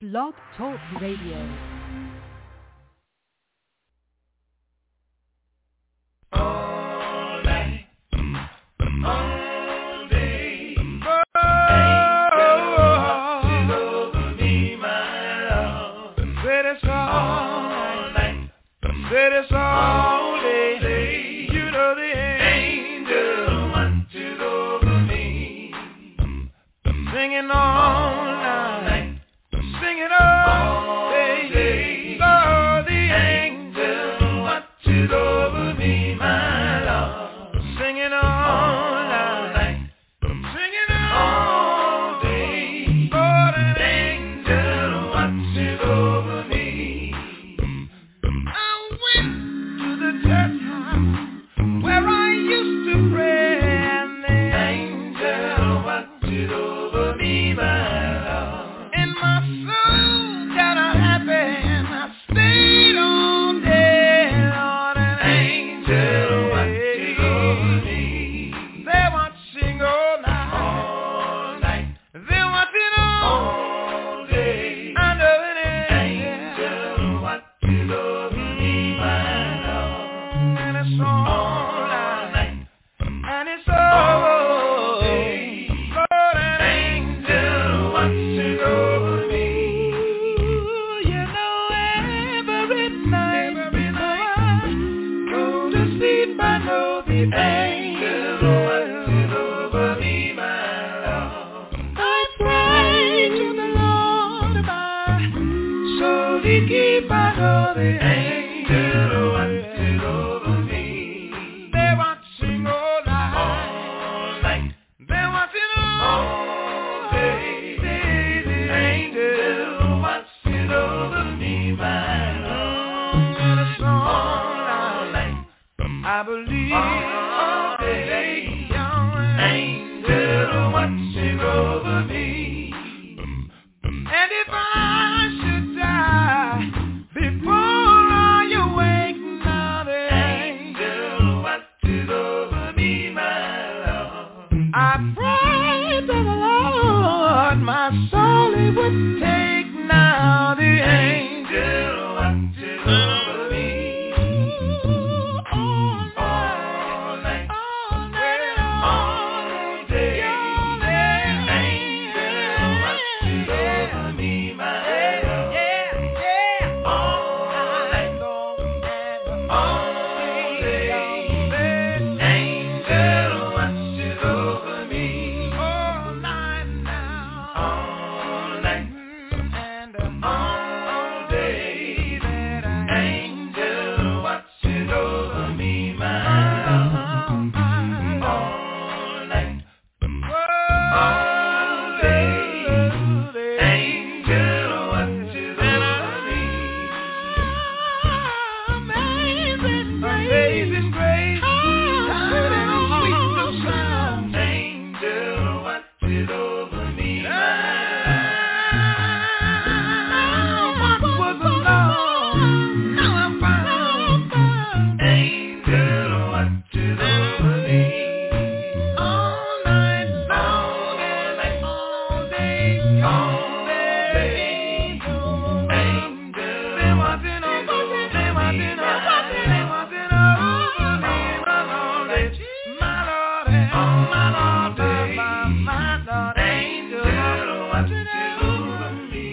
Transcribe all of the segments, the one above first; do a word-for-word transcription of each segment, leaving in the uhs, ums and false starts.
Blog Talk Radio. All night, all day, angels over me, my Lord. Said it's all night, said it's all day. You know the angel watches over me, singing all night, singing all day. Lord, the angel watches over me, my Lord, singing all night, singing all day. Lord, an angel watches over me. I went to the church where I used to pray, and the angel watches over me, my Lord. And my soul got unhappy, and I stayed all day. Lord, an angel watches over me. They're watching all night, all night. They're watching all day. I know an angel watches over me, my Lord. And it's all night, and it's all day. Lord, an angel watches over me. You know, every night, every night I go to sleep, I know the angel watches over me, my Lord. I pray to the Lord, my soul to keep, I know the angel watches over me. They're watching all night, all night. They're watching all day. The angel watches over me, my Lord. And it's all night. I believe all day, your angel watching over me. And if I should die before I awake, now the angel watches over me, my Lord. I pray to the Lord, my soul he would take, now the angel watches over me. All night, all night, all day, the angel watches over me, my Lord. All night long and all day, the angel watches over me. All night now, all night and all day, that angel watches over me, my Lord. All night, all day, the angel watches over me. Amazing grace, how sweet the sound. Angel watches over me, my Lord. What was lost, now I'm found. Angel watches over me. All night long and all day, all day. Angel, they're watching over me, they're watching over me, they're watching over me, my Lord, my Lord, my Lord, my, my Lord. Angel watching over me.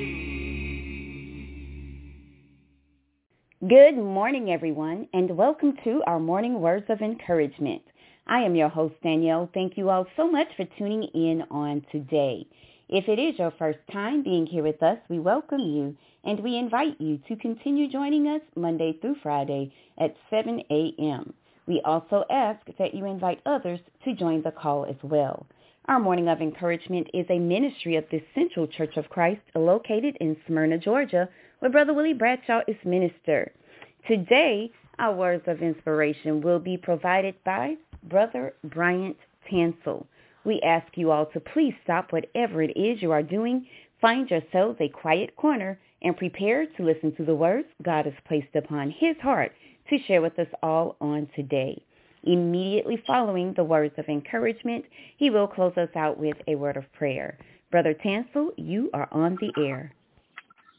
Good morning, everyone, and welcome to our morning words of encouragement. I am your host, Danielle. Thank you all so much for tuning in on today. If it is your first time being here with us, we welcome you, and we invite you to continue joining us Monday through Friday at seven a.m. We also ask that you invite others to join the call as well. Our Morning of Encouragement is a ministry of the Central Church of Christ located in Smyrna, Georgia, where Brother Willie Bradshaw is minister. Today, our words of inspiration will be provided by Brother Bryant Tansel. We ask you all to please stop whatever it is you are doing, find yourselves a quiet corner, and prepare to listen to the words God has placed upon his heart to share with us all on today. Immediately following the words of encouragement, he will close us out with a word of prayer. Brother Tansel, you are on the air.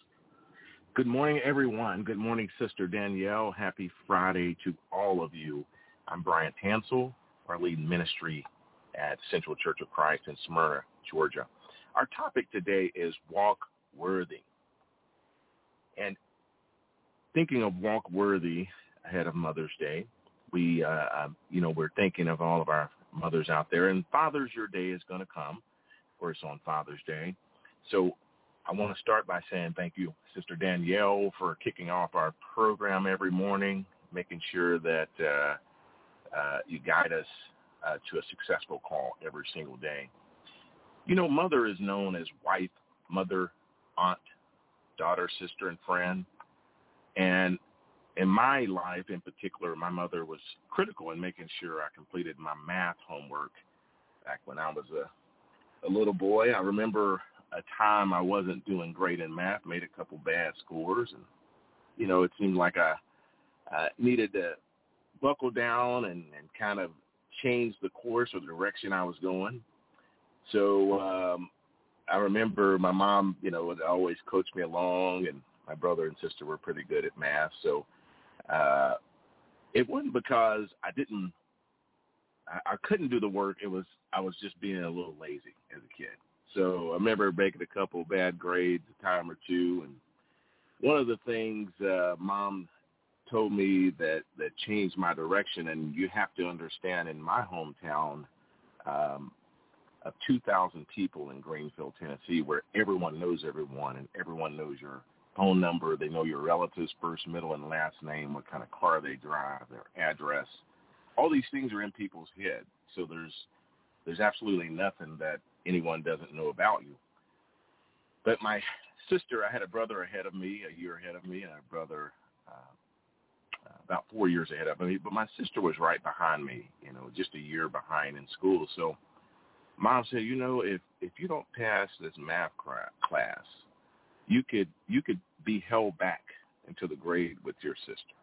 Good morning, everyone. Good morning, Sister Danielle. Happy Friday to all of you. I'm Brian Tansel, our lead ministry at Central Church of Christ in Smyrna, Georgia. Our topic today is walk worthy. And thinking of walk worthy ahead of Mother's Day, we, uh, you know, we're thinking of all of our mothers out there. And Father's Your Day is going to come, of course, on Father's Day. So I want to start by saying thank you, Sister Danielle, for kicking off our program every morning, making sure that uh, uh, you guide us uh, to a successful call every single day. You know, mother is known as wife, mother, aunt, daughter, sister, and friend. And in my life in particular, my mother was critical in making sure I completed my math homework back when I was a, a little boy. I remember a time I wasn't doing great in math, made a couple bad scores, and, you know, it seemed like I, I needed to buckle down and, and kind of change the course or the direction I was going. So um, I remember my mom, you know, would always coach me along, and my brother and sister were pretty good at math. So uh, it wasn't because I didn't, I, I couldn't do the work. It was, I was just being a little lazy as a kid. So I remember making a couple bad grades a time or two. And one of the things uh, Mom told me that, that changed my direction, and you have to understand, in my hometown um, of two thousand people in Greenville, Tennessee, where everyone knows everyone and everyone knows your phone number. They know your relatives' first, middle, and last name, what kind of car they drive, their address. All these things are in people's head. So there's there's absolutely nothing that anyone doesn't know about you. But my sister, I had a brother ahead of me, a year ahead of me, and a brother uh, about four years ahead of me. But my sister was right behind me, you know, just a year behind in school. So Mom said, you know, if, if you don't pass this math class, you could you could be held back into the grade with your sister.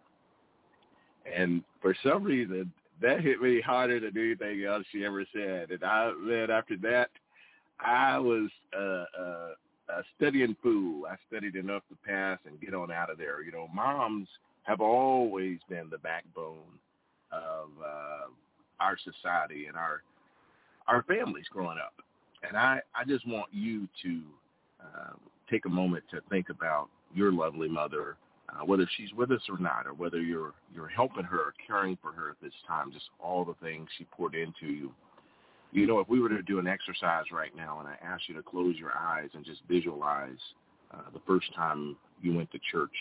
And for some reason, that hit me harder than anything else she ever said. And I, man, after that, I was uh, uh, a studying fool. I studied enough to pass and get on out of there. You know, moms have always been the backbone of uh, our society and our our families growing up. And I, I just want you to uh, take a moment to think about your lovely mother, Uh, whether she's with us or not, or whether you're you're helping her or caring for her at this time, just all the things she poured into you. You know, if we were to do an exercise right now and I asked you to close your eyes and just visualize uh, the first time you went to church,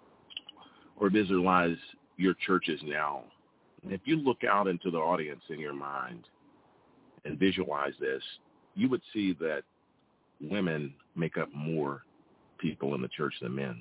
or visualize your churches now, and if you look out into the audience in your mind and visualize this, you would see that women make up more people in the church than men.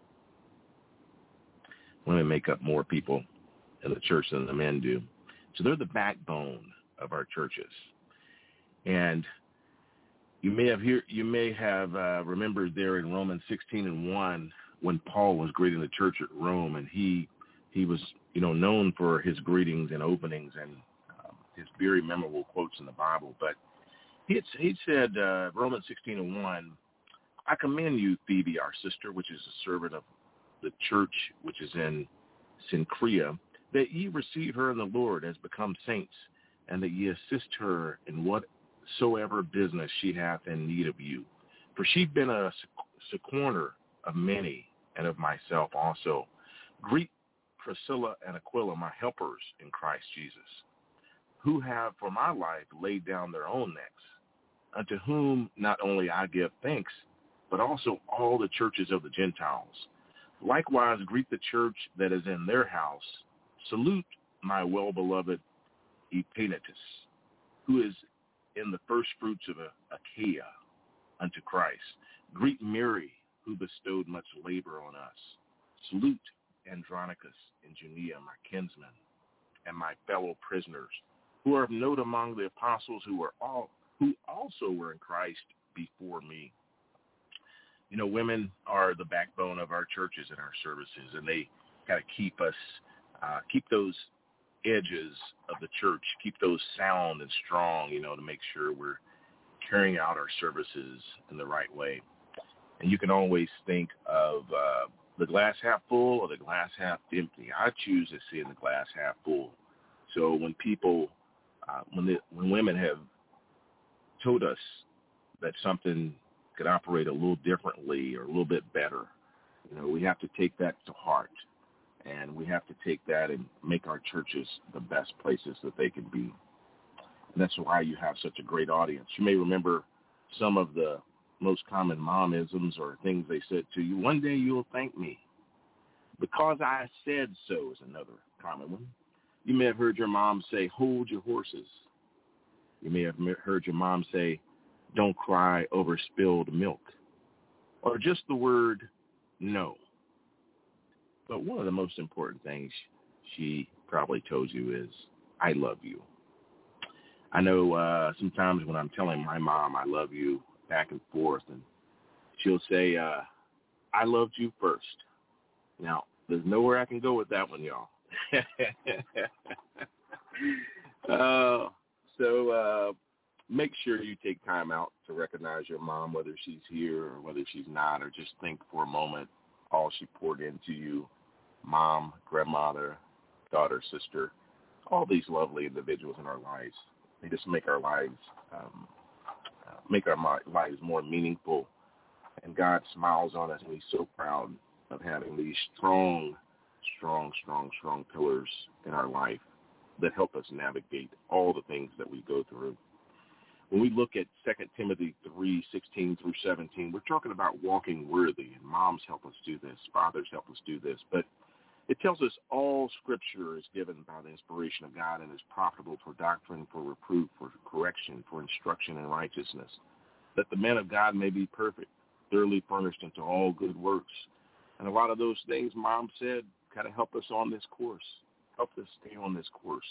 Women make up more people in the church than the men do. So they're the backbone of our churches. And you may have hear, you may have uh, remembered there in Romans sixteen and one when Paul was greeting the church at Rome, and he he was you know known for his greetings and openings and um, his very memorable quotes in the Bible. But he had, he said uh, Romans sixteen and one, I commend you, Phoebe, our sister, which is a servant of the church which is in Cenchrea, that ye receive her in the Lord as become saints, and that ye assist her in whatsoever business she hath in need of you. For she been a sequorner of many, and of myself also. Greet Priscilla and Aquila, my helpers in Christ Jesus, who have for my life laid down their own necks, unto whom not only I give thanks, but also all the churches of the Gentiles. Likewise, greet the church that is in their house. Salute my well-beloved Epaenetus, who is in the first fruits of Achaia unto Christ. Greet Mary, who bestowed much labor on us. Salute Andronicus and Junia, my kinsmen, and my fellow prisoners, who are of note among the apostles who were all who also were in Christ before me. You know, women are the backbone of our churches and our services, and they got to keep us, uh, keep those edges of the church, keep those sound and strong, you know, to make sure we're carrying out our services in the right way. And you can always think of uh, the glass half full or the glass half empty. I choose to see in the glass half full. So when people, uh, when the, when women have told us that something could operate a little differently or a little bit better, you know, we have to take that to heart, and we have to take that and make our churches the best places that they can be. And that's why you have such a great audience. You may remember some of the most common momisms or things they said to you. One day you'll thank me. Because I said so is another common one. You may have heard your mom say, hold your horses. You may have heard your mom say, don't cry over spilled milk. Or just the word no. But one of the most important things she probably told you is, I love you. I know uh, sometimes when I'm telling my mom I love you back and forth, and she'll say, uh, I loved you first. Now, there's nowhere I can go with that one, y'all. uh, so uh, make sure you take time out to recognize your mom, whether she's here or whether she's not, or just think for a moment all she poured into you, mom, grandmother, daughter, sister, all these lovely individuals in our lives. They just make our lives, um, uh, make our lives more meaningful, and God smiles on us, and He's so proud of having these strong, strong, strong, strong pillars in our life that help us navigate all the things that we go through. When we look at Second Timothy three, sixteen through seventeen, we're talking about walking worthy, and moms help us do this, fathers help us do this, but it tells us all Scripture is given by the inspiration of God and is profitable for doctrine, for reproof, for correction, for instruction in righteousness, that the man of God may be perfect, thoroughly furnished into all good works. And a lot of those things Mom said kind of help us on this course, help us stay on this course.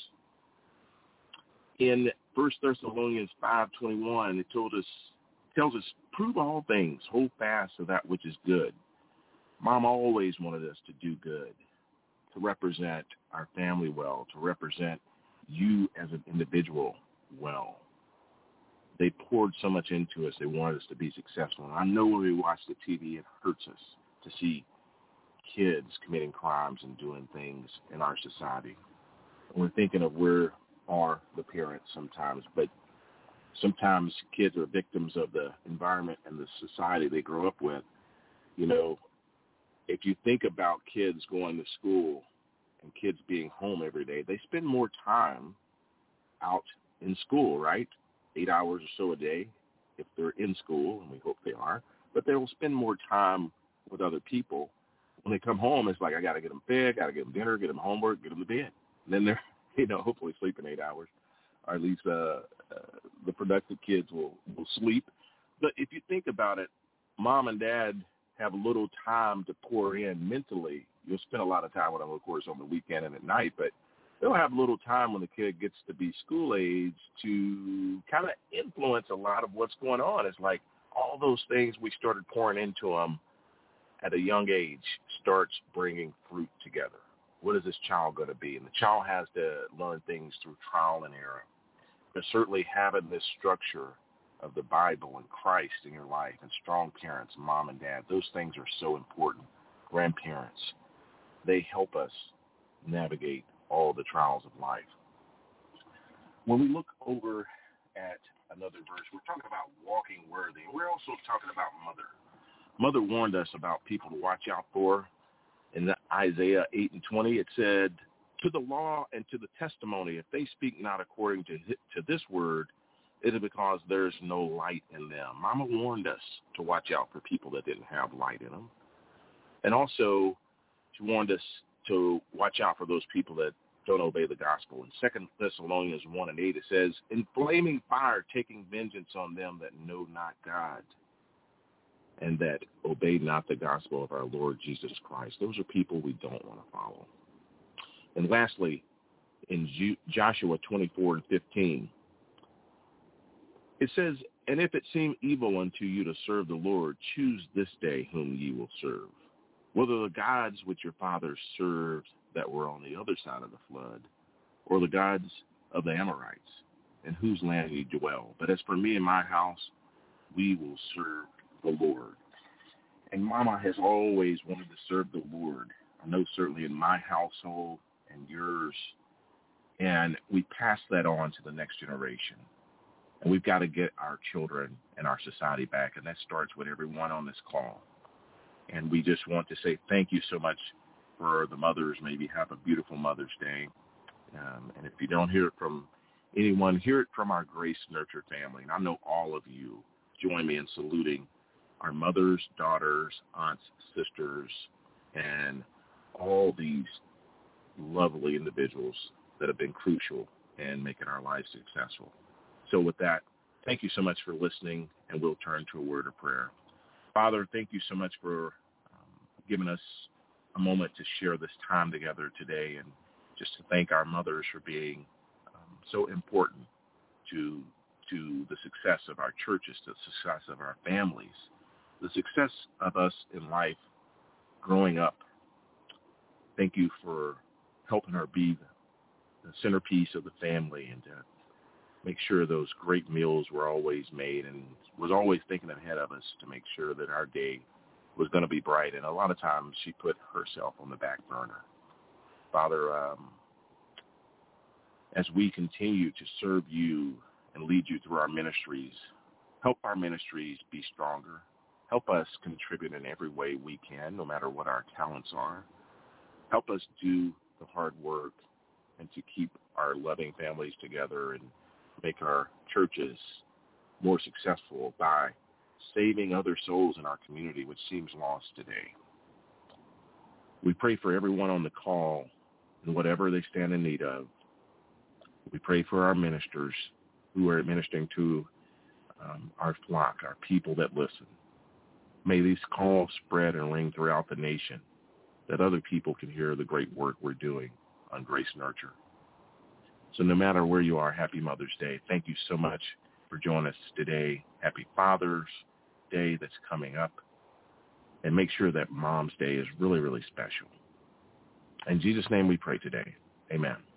In First Thessalonians five twenty-one, it told us, tells us, prove all things, hold fast to that which is good. Mom always wanted us to do good, to represent our family well, to represent you as an individual well. They poured so much into us. They wanted us to be successful. And I know when we watch the T V, it hurts us to see kids committing crimes and doing things in our society. And we're thinking of where are the parents sometimes, but sometimes kids are victims of the environment and the society they grow up with. You know, if you think about kids going to school and kids being home every day, they spend more time out in school, right? Eight hours or so a day if they're in school, and we hope they are. But they will spend more time with other people. When they come home, it's like, I got to get them fed, got to get them dinner, get them homework, get them to bed. And then they're, you know, hopefully sleeping eight hours, or at least uh, uh, the productive kids will, will sleep. But if you think about it, mom and dad have a little time to pour in mentally. You'll spend a lot of time with them, of course, on the weekend and at night, but they'll have a little time when the kid gets to be school age to kind of influence a lot of what's going on. It's like all those things we started pouring into them at a young age starts bringing fruit together. What is this child going to be? And the child has to learn things through trial and error. But certainly having this structure of the Bible and Christ in your life, and strong parents, mom and dad, those things are so important. Grandparents, they help us navigate all the trials of life. When we look over at another verse, we're talking about walking worthy. And we're also talking about mother. Mother warned us about people to watch out for. In Isaiah eight and twenty, it said, to the law and to the testimony, if they speak not according to to this word, it is because there's no light in them. Mama warned us to watch out for people that didn't have light in them. And also, she warned us to watch out for those people that don't obey the gospel. In Second Thessalonians one and eight, it says, in flaming fire, taking vengeance on them that know not God, and that obey not the gospel of our Lord Jesus Christ. Those are people we don't want to follow. And lastly, in Joshua twenty-four and fifteen, it says, and if it seem evil unto you to serve the Lord, choose this day whom ye will serve, whether the gods which your fathers served that were on the other side of the flood, or the gods of the Amorites, in whose land ye dwell. But as for me and my house, we will serve the Lord. And Mama has always wanted to serve the Lord. I know certainly in my household and yours. And we pass that on to the next generation. And we've got to get our children and our society back. And that starts with everyone on this call. And we just want to say thank you so much for the mothers. Maybe have a beautiful Mother's Day. Um, and if you don't hear it from anyone, hear it from our Grace Nurture family. And I know all of you join me in saluting our mothers, daughters, aunts, sisters, and all these lovely individuals that have been crucial in making our lives successful. So with that, thank you so much for listening, and we'll turn to a word of prayer. Father, thank you so much for um, giving us a moment to share this time together today, and just to thank our mothers for being um, so important to to the success of our churches, to the success of our families, the success of us in life growing up. Thank you for helping her be the centerpiece of the family and to make sure those great meals were always made, and was always thinking ahead of us to make sure that our day was going to be bright. And a lot of times she put herself on the back burner. Father, um, as we continue to serve you and lead you through our ministries, help our ministries be stronger. Help us contribute in every way we can, no matter what our talents are. Help us do the hard work and to keep our loving families together and make our churches more successful by saving other souls in our community, which seems lost today. We pray for everyone on the call and whatever they stand in need of. We pray for our ministers who are administering to um, our flock, our people that listen. May these calls spread and ring throughout the nation, that other people can hear the great work we're doing on Grace Nurture. So no matter where you are, happy Mother's Day. Thank you so much for joining us today. Happy Father's Day that's coming up. And make sure that Mom's Day is really, really special. In Jesus' name we pray today. Amen.